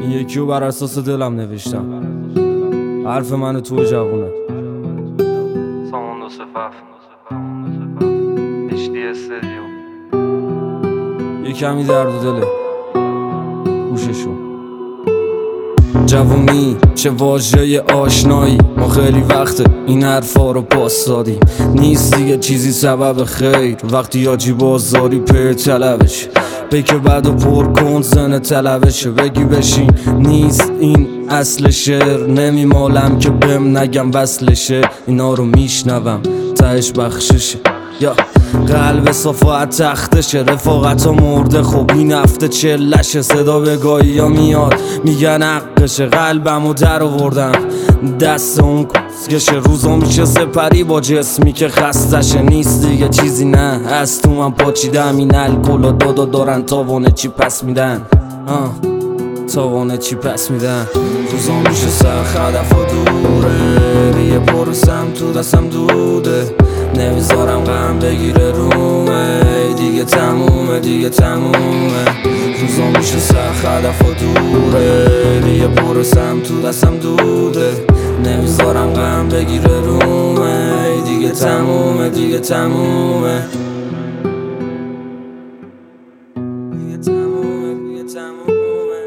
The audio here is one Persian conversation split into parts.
این یکیو بر اساس دلم نوشتم، حرف من تو جوونه. سامان دو صفف HD استدیو. یه کمی درد و دله گوششو. جوونی چه واژه آشنایی، ما خیلی وقته این حرفا رو پاس دادیم. نیست دیگه چیزی سبب خیر وقتی یاجی بازاری په طلبش. پیک بعدو پر کن زن طلبشه، بگی بشین نیست این اصل شعر. نمیمالم که بهم نگم وصلشه، اینا رو میشنوم تهش بخششه. یا قلب صفات تختشه، رفاقت ها مرده خب این هفته چلشه. صدا بگاهی یا میاد میگن حقشه، قلبمو در آوردم دست اون کسکشه. روزا میشه سپری با جسمی که خستشه. نیست دیگه چیزی نه از تو من پاچیدم، این الکل و دادا دارن تاوانه چی پس میدن، تاوانه چی پس میدن. روزا میشه سخت هدف و دوره، یه پرسم تو دستم دوده. نمیذارم غم بگیره رومه، دیگه تمومه دیگه تمومه. روزا میشه سخت هدف و دوره، یه پرسم تو دستم دوده. نمیذارم غم بگیره رومه، دیگه تمومه دیگه تمومه. دیگه تمومه دیگه تمومه.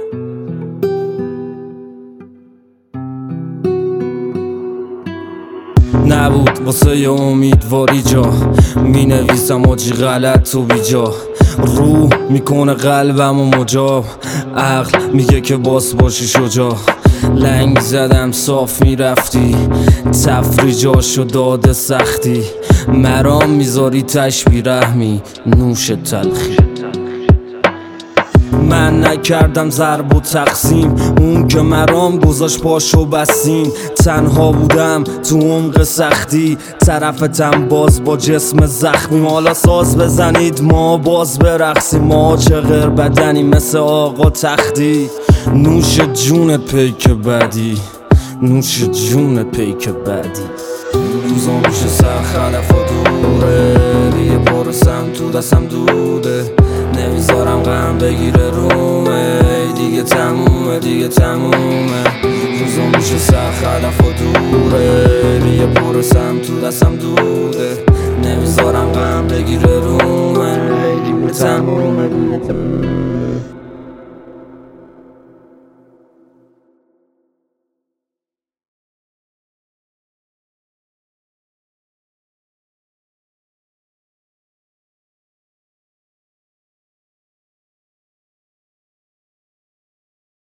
نبود واسه امیدواری جا، می نویسم آجی غلط و بیجا. روح میکنه قلبم و مجاب، عقل میگه که باس باشی شجاع. لنگ زدم صاف میرفتی، تفریجاشو داده سختی. مرام میذاری تشبیه رحمی، نوش تلخی. من نکردم ضرب و تقسیم، اون که مرام گذاشت پاشو بسیم. تنها بودم تو عمق سختی، طرفتم باز با جسم زخمی. حالا ساز بزنید ما باز برقصیم، ما چقدر بدنی مثل آقا تختی. نوش جون پیک بعدی، نوش جون پیک بعدی. روزا میشه سخت هدف و دوره، یه پرسم تو دستم دوده. نمیذارم غم بگیره رومه، دیگه تمومه دیگه تمومه. روزا میشه سخت هدف و دوره، یه پرسم تو دستم دوده. نمیذارم غم بگیره رومه، دیگه تمومه دیگه تمومه.